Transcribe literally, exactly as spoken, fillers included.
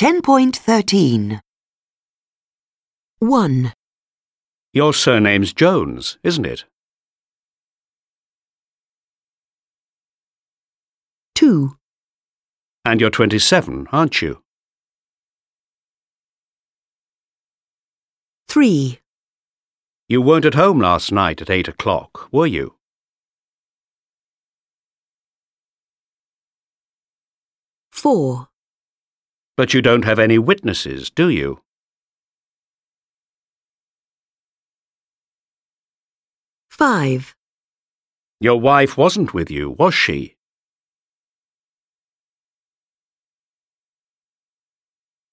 ten point thirteen. one. Your surname's Jones, isn't it? two. And you're twenty-seven, aren't you? three. You weren't at home last night at eight o'clock, were you? four. But you don't have any witnesses, do you? five. Your wife wasn't with you, was she?